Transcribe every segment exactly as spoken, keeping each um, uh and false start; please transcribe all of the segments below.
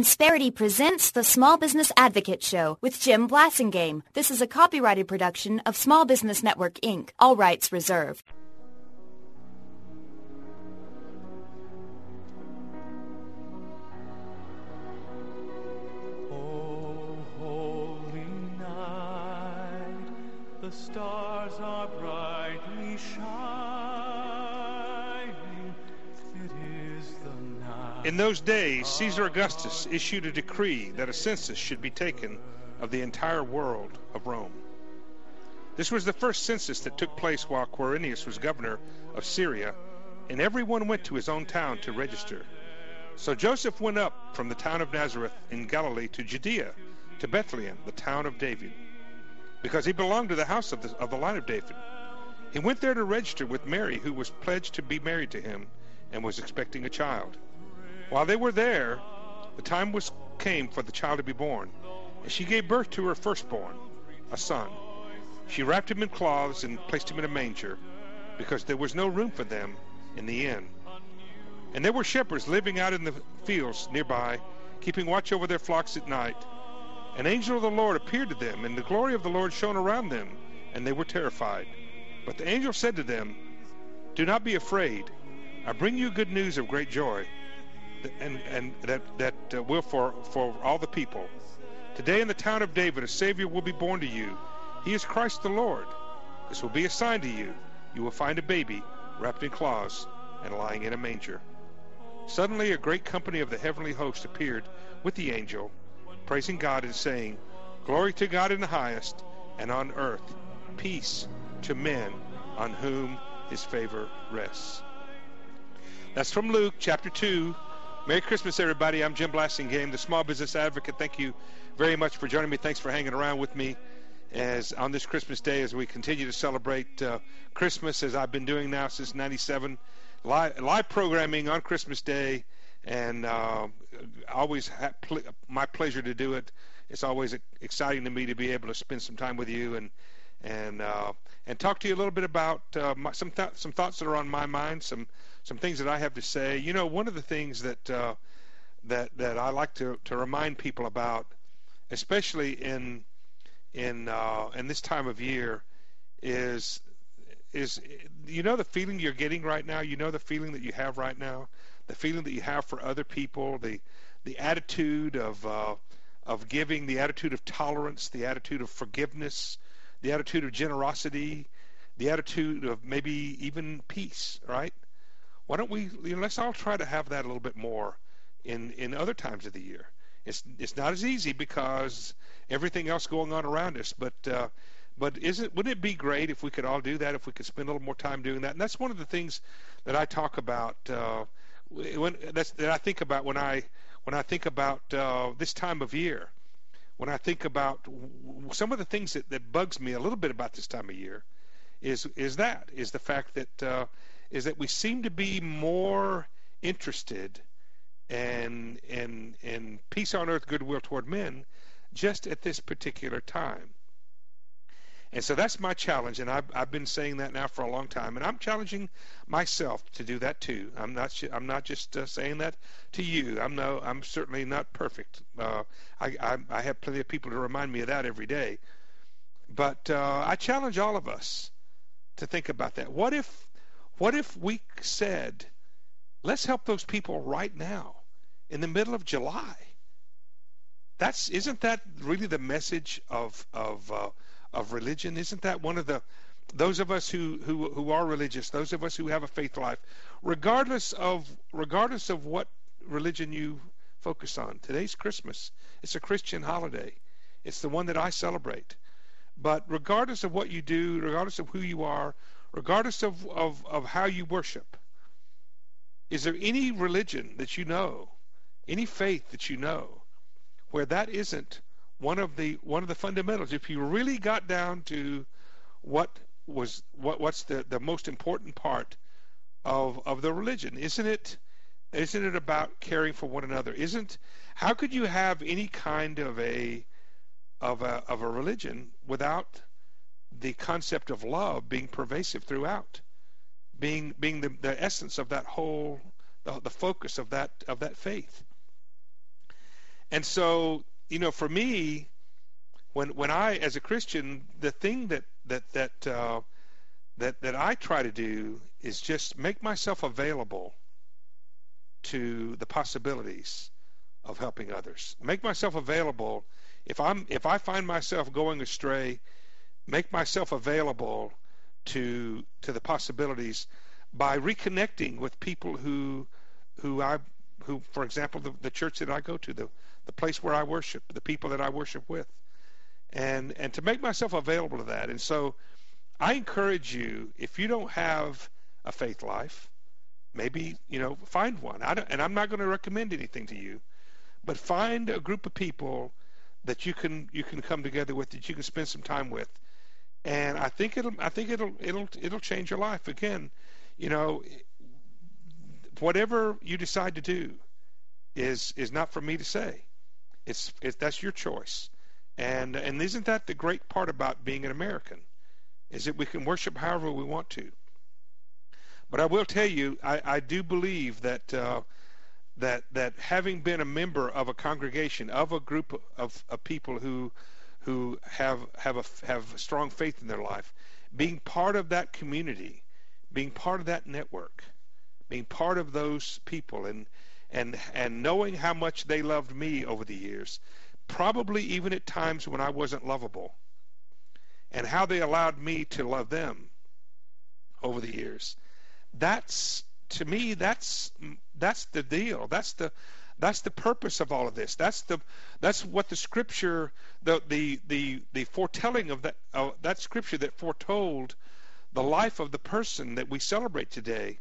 Insperity presents the Small Business Advocate Show with Jim Blasingame. This is a copyrighted production of Small Business Network, Incorporated. All rights reserved. Oh, holy night, the stars are brightly shining. It is the night. In those days, Caesar Augustus issued a decree that a census should be taken of the entire world of Rome. This was the first census that took place while Quirinius was governor of Syria, and everyone went to his own town to register. So Joseph went up from the town of Nazareth in Galilee to Judea, to Bethlehem, the town of David, because he belonged to the house of the, of the line of David. He went there to register with Mary, who was pledged to be married to him and was expecting a child. While they were there, the time was came for the child to be born, and she gave birth to her firstborn, a son. She wrapped him in cloths and placed him in a manger, because there was no room for them in the inn. And there were shepherds living out in the fields nearby, keeping watch over their flocks at night. An angel of the Lord appeared to them, and the glory of the Lord shone around them, and they were terrified. But the angel said to them, "Do not be afraid. I bring you good news of great joy, and, and that, that uh, will for, for all the people. Today in the town of David a Savior will be born to you. He is Christ the Lord. This will be a sign to you. You will find a baby wrapped in cloths and lying in a manger." Suddenly a great company of the heavenly host appeared with the angel, praising God and saying, "Glory to God in the highest, and on earth peace to men on whom his favor rests." That's from Luke chapter two. Merry Christmas, everybody. I'm Jim Blasingame, the Small Business Advocate. Thank you very much for joining me. Thanks for hanging around with me as on this Christmas Day as we continue to celebrate uh, Christmas, as I've been doing now since ninety-seven. Live, live programming on Christmas Day, and uh, always ha- pl- my pleasure to do it. It's always exciting to me to be able to spend some time with you and and uh, and talk to you a little bit about uh, my, some th- some thoughts that are on my mind, some some things that I have to say. You know, one of the things that uh, that that I like to, to remind people about, especially in in uh, in this time of year, is is you know the feeling you're getting right now. You know the feeling that you have right now, the feeling that you have for other people, the the attitude of uh, of giving, the attitude of tolerance, the attitude of forgiveness, the attitude of generosity, the attitude of maybe even peace, right? Why don't we, you know, let's all try to have that a little bit more in, in other times of the year. It's it's not as easy because everything else going on around us, but uh, but isn't wouldn't it be great if we could all do that, if we could spend a little more time doing that? And that's one of the things that I talk about uh, when that's that I think about when I when I think about uh, this time of year. When I think about some of the things that, that bugs me a little bit about this time of year, is is that is the fact that uh, is that we seem to be more interested in in in peace on earth, goodwill toward men, just at this particular time. And so that's my challenge, and I've I've been saying that now for a long time, and I'm challenging myself to do that too. I'm not I'm not just uh, saying that to you. I'm no I'm certainly not perfect. Uh, I, I I have plenty of people to remind me of that every day. But uh, I challenge all of us to think about that. What if what if we said, let's help those people right now, in the middle of July? That's isn't that really the message of of uh, of religion? Isn't that one of the those of us who, who who are religious, those of us who have a faith life, regardless of regardless of what religion you focus on? Today's Christmas. It's a Christian holiday. It's the one that I celebrate. But regardless of what you do, regardless of who you are, regardless of, of, of how you worship, is there any religion that you know, any faith that you know, where that isn't one of the one of the fundamentals? If you really got down to what was what what's the, the most important part of of the religion, isn't it isn't it about caring for one another? Isn't how could you have any kind of a of a of a religion without the concept of love being pervasive throughout, being being the, the essence of that whole the, the focus of that of that faith? And so, you know, for me, when when I, as a Christian, the thing that that that uh, that that I try to do is just make myself available to the possibilities of helping others. Make myself available. If I'm if I find myself going astray, make myself available to to the possibilities by reconnecting with people who who I who for example the, the church that I go to, the the place where I worship, the people that I worship with, and and to make myself available to that. And so I encourage you, if you don't have a faith life, maybe, you know, find one. I don't, and I'm not going to recommend anything to you, but find a group of people that you can you can come together with, that you can spend some time with. And I think it'll I think it'll it'll it'll change your life. Again, you know, whatever you decide to do is is not for me to say. It's, it's that's your choice. And and isn't that the great part about being an American? Is that we can worship however we want to. But I will tell you, I, I do believe that uh, that that having been a member of a congregation, of a group of, of people who who have have a have a strong faith in their life, being part of that community, being part of that network, being part of those people, and and and knowing how much they loved me over the years, probably even at times when I wasn't lovable, and how they allowed me to love them over the years. That's, to me, that's that's the deal. That's the that's the purpose of all of this. That's the that's what the scripture, the the the, the foretelling of that uh, that scripture that foretold the life of the person that we celebrate today.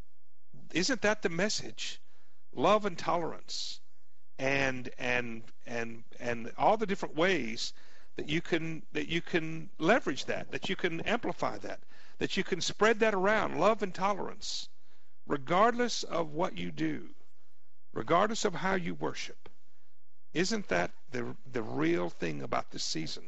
Isn't that the message? Love and tolerance, and and and and all the different ways that you can that you can leverage that, that you can amplify that, that you can spread that around. Love and tolerance, regardless of what you do, regardless of how you worship. Isn't that the the real thing about this season?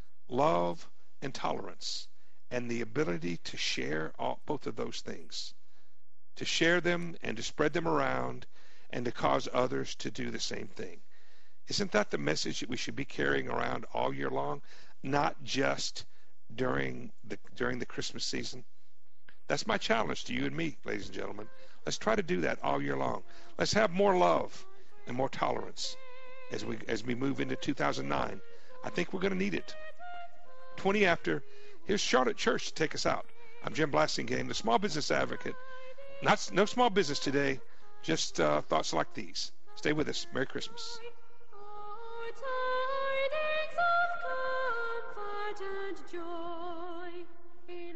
Love and tolerance, and the ability to share all, both of those things, to share them and to spread them around, and to cause others to do the same thing. Isn't that the message that we should be carrying around all year long, not just during the during the Christmas season? That's my challenge to you and me, ladies and gentlemen. Let's try to do that all year long. Let's have more love and more tolerance as we as we move into two thousand nine. I think we're going to need it. twenty after, here's Charlotte Church to take us out. I'm Jim Blasingame, the Small Business Advocate. Not no small business today, just uh, thoughts like these. Stay with us. Merry Christmas. Joy in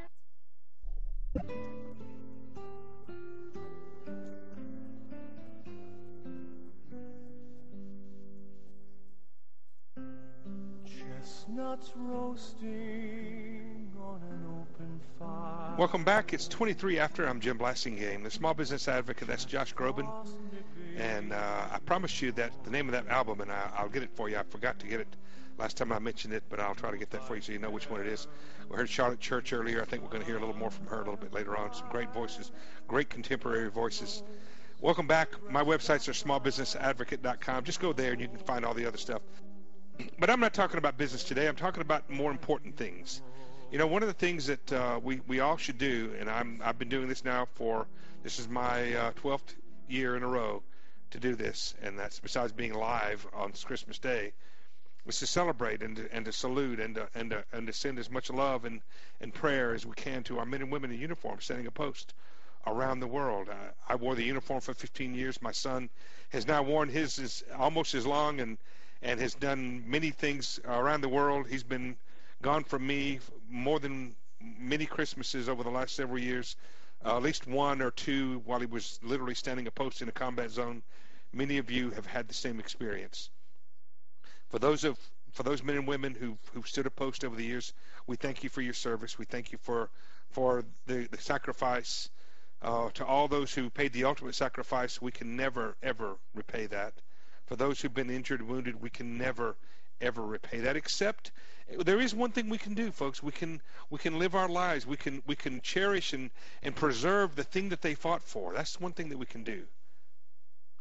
Chestnuts roasting on an open fire. Welcome back. It's twenty-three after. I'm Jim Blasingame, the Small Business Advocate. That's Josh Groban. And uh, I promised you that the name of that album, and I, I'll get it for you. I forgot to get it last time I mentioned it, but I'll try to get that for you so you know which one it is. We heard Charlotte Church earlier. I think we're going to hear a little more from her a little bit later on. Some great voices, great contemporary voices. Welcome back. My websites are small business advocate dot com. Just go there and you can find all the other stuff. But I'm not talking about business today. I'm talking about more important things. You know, one of the things that uh, we, we all should do, and I'm, I've been doing this now for, this is my uh, twelfth year in a row to do this, and that's besides being live on Christmas Day, is to celebrate and to, and to salute and to, and, to, and to send as much love and, and prayer as we can to our men and women in uniform, sending a post around the world. I, I wore the uniform for fifteen years. My son has now worn his is almost as long and, and has done many things around the world. He's been gone from me more than many Christmases over the last several years, uh, at least one or two while he was literally standing a post in a combat zone. Many of you have had the same experience. For those of for those men and women who've, who've stood a post over the years, we thank you for your service. We thank you for for the, the sacrifice. Uh, to all those who paid the ultimate sacrifice, we can never, ever repay that. For those who've been injured and wounded, we can never, ever repay that. Except there is one thing we can do, folks. We can we can live our lives. We can we can cherish and, and preserve the thing that they fought for. That's one thing that we can do.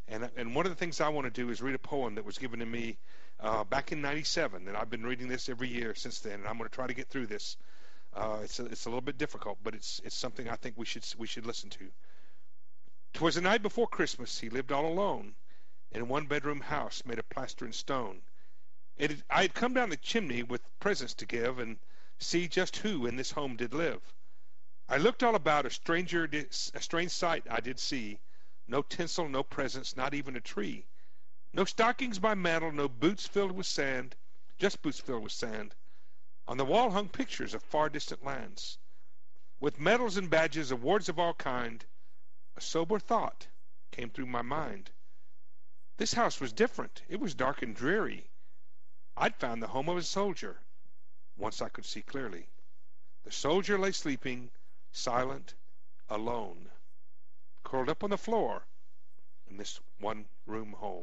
And, and one of the things I want to do is read a poem that was given to me uh, back in ninety-seven, and I've been reading this every year since then, and I'm going to try to get through this. Uh, it's, a, it's a little bit difficult, but it's, it's something I think we should, we should listen to. 'Twas the night before Christmas. He lived all alone in a one-bedroom house made of plaster and stone. It had, I had come down the chimney with presents to give and see just who in this home did live. I looked all about, a stranger, did, a strange sight I did see. No tinsel, no presents, not even a tree. No stockings by mantle, no boots filled with sand, just boots filled with sand. On the wall hung pictures of far distant lands, with medals and badges, awards of all kind. A sober thought came through my mind. This house was different. It was dark and dreary. I'd found the home of a soldier. Once I could see clearly. The soldier lay sleeping, silent, alone, curled up on the floor in this one-room home.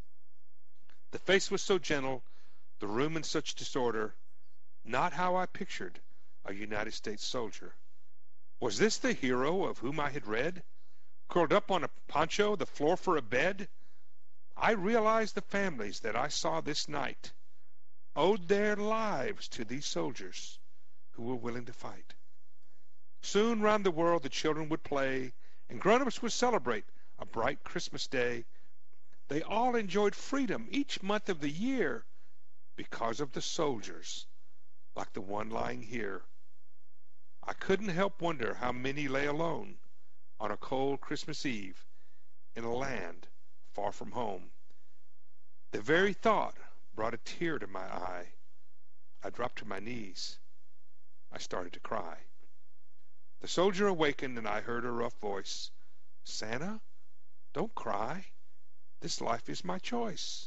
The face was so gentle, the room in such disorder, not how I pictured a United States soldier. Was this the hero of whom I had read, curled up on a poncho, the floor for a bed? I realized the families that I saw this night owed their lives to these soldiers who were willing to fight. Soon round the world the children would play, and grown-ups would celebrate a bright Christmas day. They all enjoyed freedom each month of the year because of the soldiers, like the one lying here. I couldn't help wonder how many lay alone on a cold Christmas Eve in a land far from home. The very thought brought a tear to my eye. I dropped to my knees. I started to cry. The soldier awakened, and I heard a rough voice. Santa, don't cry. This life is my choice.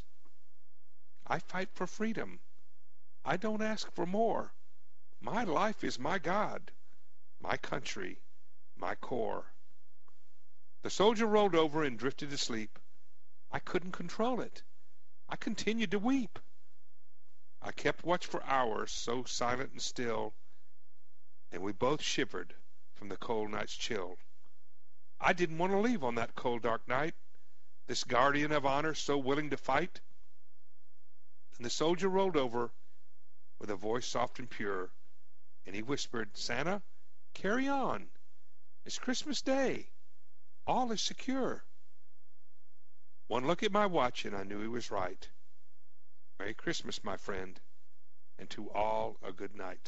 I fight for freedom. I don't ask for more. My life is my God, my country, my core. The soldier rolled over and drifted to sleep. I couldn't control it. I continued to weep. I kept watch for hours, so silent and still, and we both shivered from the cold night's chill. I didn't want to leave on that cold, dark night, this guardian of honor so willing to fight. And the soldier rolled over with a voice soft and pure, and he whispered, Santa, carry on. It's Christmas Day. All is secure. One look at my watch, and I knew he was right. Merry Christmas, my friend, and to all a good night.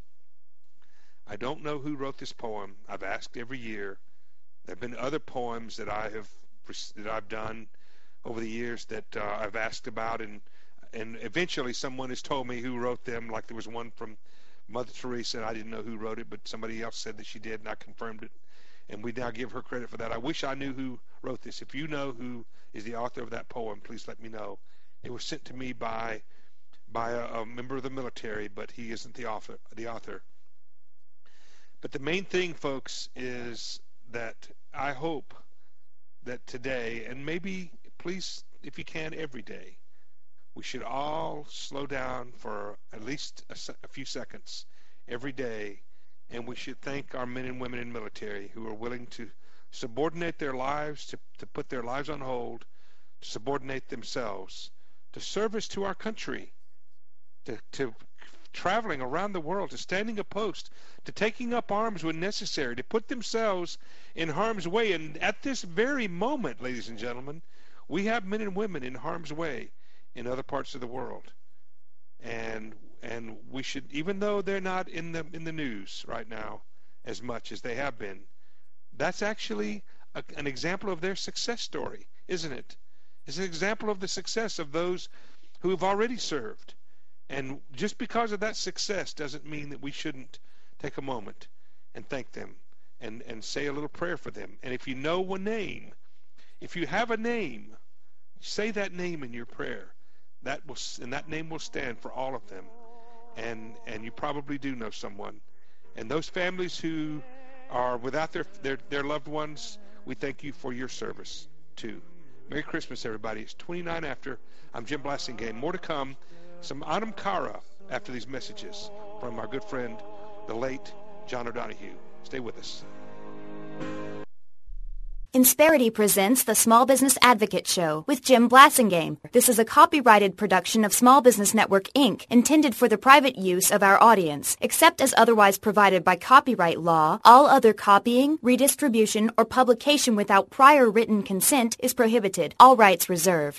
I don't know who wrote this poem. I've asked every year. There have been other poems that I have that I've done over the years that uh, I've asked about, and and eventually someone has told me who wrote them. Like there was one from Mother Teresa, and I didn't know who wrote it, but somebody else said that she did, and I confirmed it. And we now give her credit for that. I wish I knew who wrote this. If you know who is the author of that poem, please let me know. It was sent to me by by a, a member of the military, but he isn't the author. The author. But the main thing, folks, is that I hope that today, and maybe, please, if you can, every day, we should all slow down for at least a, a few seconds every day, and we should thank our men and women in the military who are willing to subordinate their lives, to, to put their lives on hold, to subordinate themselves, to service to our country, to, to traveling around the world, to standing a post, to taking up arms when necessary, to put themselves in harm's way. And at this very moment, ladies and gentlemen, we have men and women in harm's way in other parts of the world. And and we should, even though they're not in the in the news right now as much as they have been, that's actually a, an example of their success story, isn't it? It's an example of the success of those who have already served. And just because of that success doesn't mean that we shouldn't take a moment and thank them and, and say a little prayer for them. And if you know a name, if you have a name, say that name in your prayer. That will, and that name will stand for all of them. And and you probably do know someone. And those families who are without their their, their loved ones, we thank you for your service too. Merry Christmas, everybody. It's twenty-nine after. I'm Jim Blasingame. More to come. Some Anam Cara after these messages from our good friend, the late John O'Donohue. Stay with us. Insperity presents the Small Business Advocate Show with Jim Blasingame. This is a copyrighted production of Small Business Network, Incorporated, intended for the private use of our audience. Except as otherwise provided by copyright law, all other copying, redistribution, or publication without prior written consent is prohibited. All rights reserved.